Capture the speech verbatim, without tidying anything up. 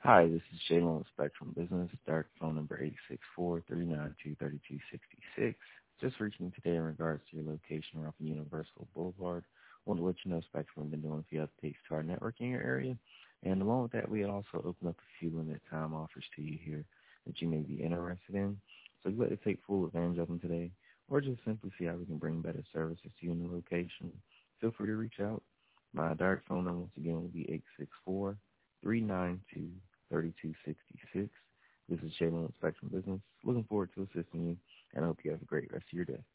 Hi, this is Jalen with Spectrum Business. Direct phone number eight six four, three nine two, three two six six. Just reaching today in regards to your location off of Universal Boulevard. Want to let you know Spectrum has been doing a few updates to our network in your area. And along with that, we had also opened up a few limited time offers to you here that you may be interested in. So you'd like to take full advantage of them today, or just simply see how we can bring better services to you in the location. Feel free to reach out. My direct phone number, once again, will be eight six four, three nine two, three two six six. This is Jalen with Spectrum Business. Looking forward to assisting you, and I hope you have a great rest of your day.